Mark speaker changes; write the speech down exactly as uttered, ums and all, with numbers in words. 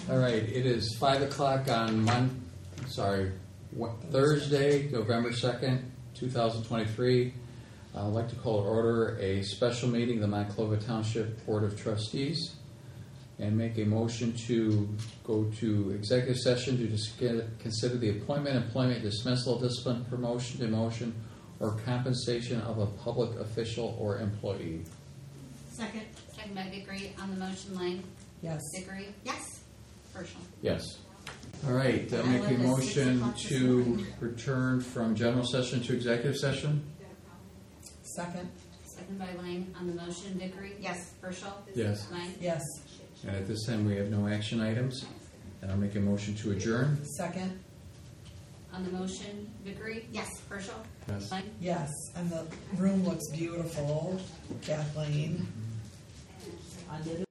Speaker 1: All right, it is five o'clock on Mon, sorry, what, Thursday, November second, two thousand twenty-three. I'd like to call to order a special meeting of the Monclova Township Board of Trustees and make a motion to go to executive session to dis- consider the appointment, employment, dismissal, discipline, promotion, demotion, or compensation of a public official or employee.
Speaker 2: Second.
Speaker 3: Second by Vickery. On the motion, Lang.
Speaker 4: Yes.
Speaker 3: Vickery.
Speaker 2: Yes.
Speaker 3: Herschel.
Speaker 1: Yes. All right, I'll make a motion to return from general session to executive session.
Speaker 4: Second.
Speaker 3: Second by Lang. On the motion, Vickery.
Speaker 2: Yes.
Speaker 3: Herschel.
Speaker 1: Yes.
Speaker 3: Lang.
Speaker 4: Yes.
Speaker 1: And at this time, we have no action items. And I'll make a motion to adjourn.
Speaker 4: Second.
Speaker 3: On the motion, Vickery.
Speaker 2: Yes.
Speaker 3: Herschel.
Speaker 1: Yes.
Speaker 3: Lang.
Speaker 4: Yes. And the room looks beautiful, Kathleen.